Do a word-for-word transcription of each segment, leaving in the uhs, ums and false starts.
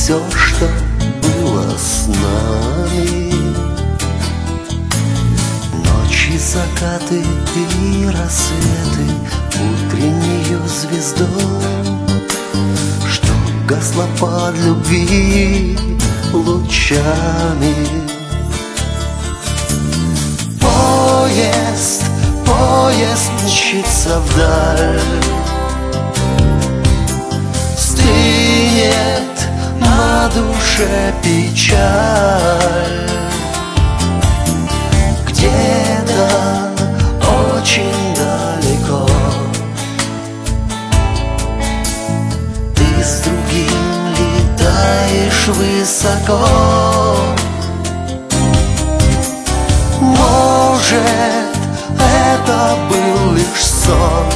все, что было с нами. Ночи, закаты и рассветы, утреннюю звезду, что гасла под любви лучами. Поезд, поезд мчится вдаль, стынет на душе печаль. Где-то очень далеко ты с другим летаешь высоко. Может, это был лишь сон,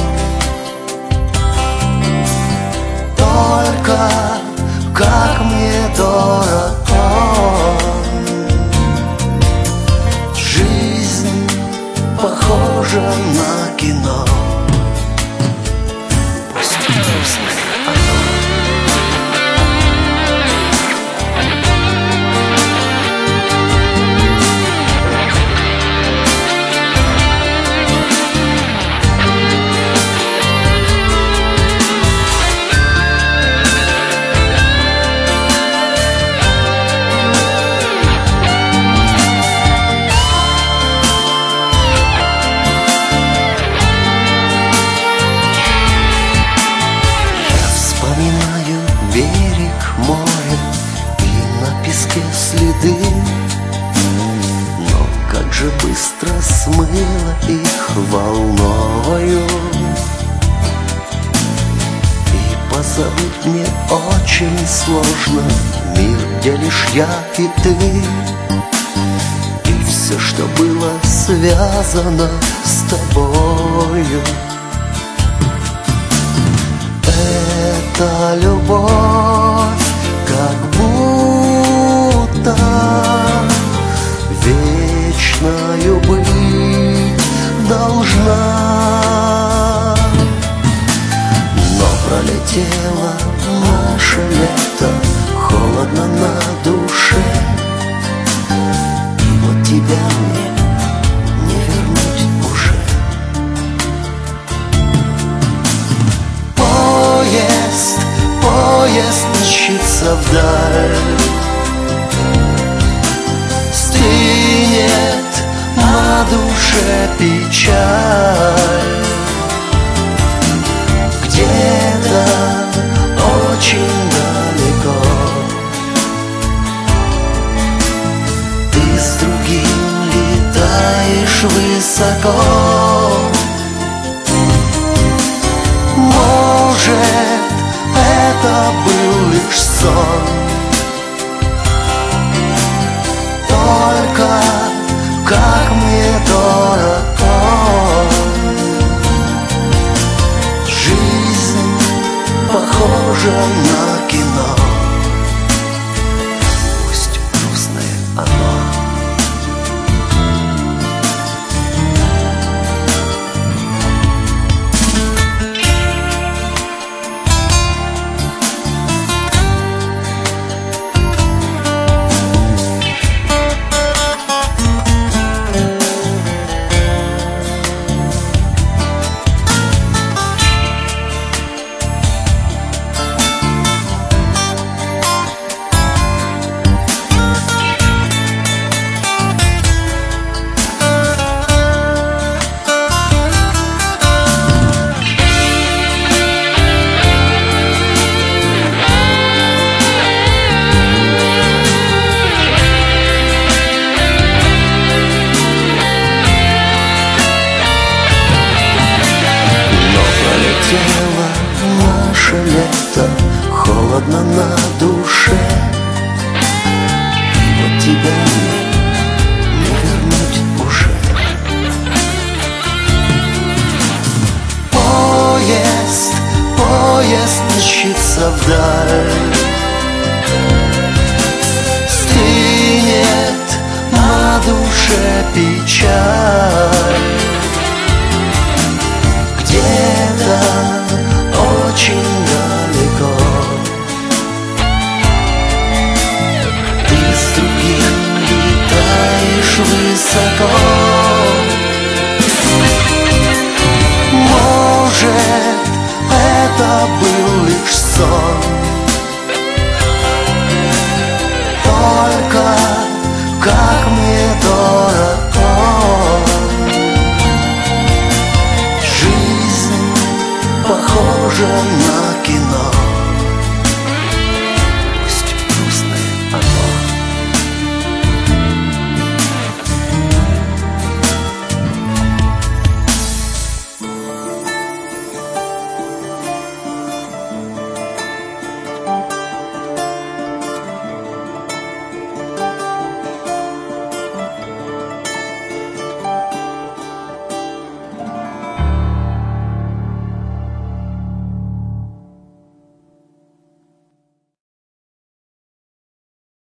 только как мне дорог он. Жизнь похожа на кино. Пусть грустно оно. Берег моря и на песке следы, но как же быстро смыло их волною. И позабыть мне очень сложно мир, где лишь я и ты, и все, что было связано с тобою. Эта любовь как будто вечною быть должна, но пролетело наше лето, холодно на душе, и вот тебя мне не вернуть уже. Поезд, поезд мчится вдаль, стынет на душе печаль. Где-то очень далеко ты с другим летаешь высоко. Может, это был лишь сон, только как мне дорог он. Жизнь похожа на кино. Пусть грустное оно. Наше лето, холодно на душе, и вот тебя мне не вернуть уже. Поезд, поезд мчится вдаль, стынет на душе печаль.